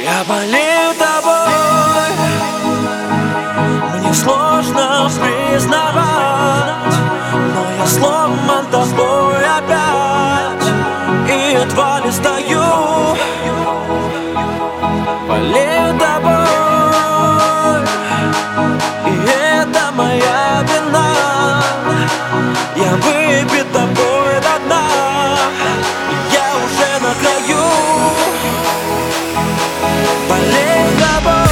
Я болею тобой, мне сложно признавать, но я сломан тобой опять и едва ли стою. Болею тобой, и это моя вина. Я выпит тобой до дна, я уже на краю. Болею тобой.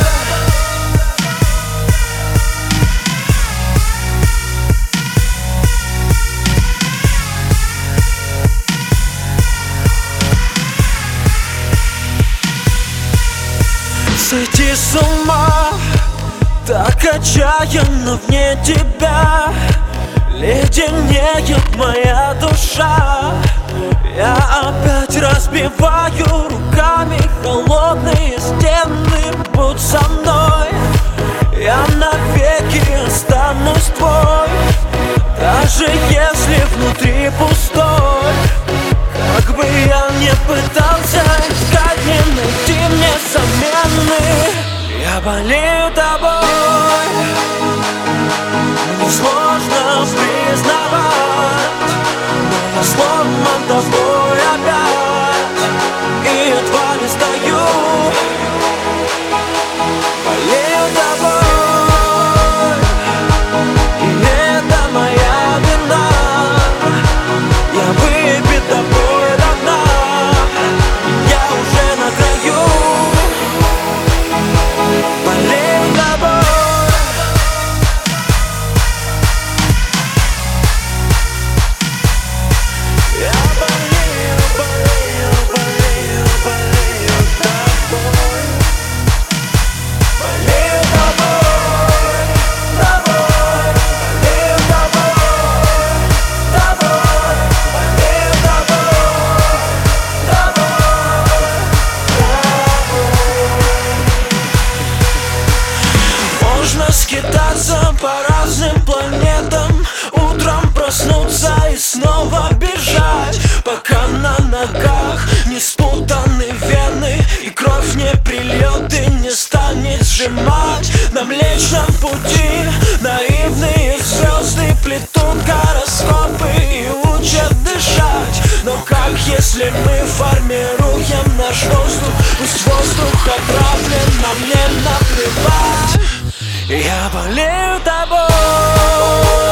Сойти с ума, так отчаянно вне тебя. Леденеет моя душа. Я опять разбиваю руками холодные стены. Будь со мной, я навеки останусь твой. Даже если внутри пустой, как бы я не пытался искать, не найти мне замены. Я болею тобой, мне сложно признавать, но я сломан тобой опять и едва не стою. Болею тобой, и это моя вина. Я выпит тобой до дна, я уже на краю. Болею тобой. Скитаться по разным планетам, утром проснуться и снова бежать, пока на ногах не спутаны вены и кровь не прильет и не станет сжимать. На Млечном пути наивные звезды плетут гороскопы и учат дышать. Но как если мы формируем наш воздух? Пусть воздух отравлен, нам не наплевать. Я болею тобой.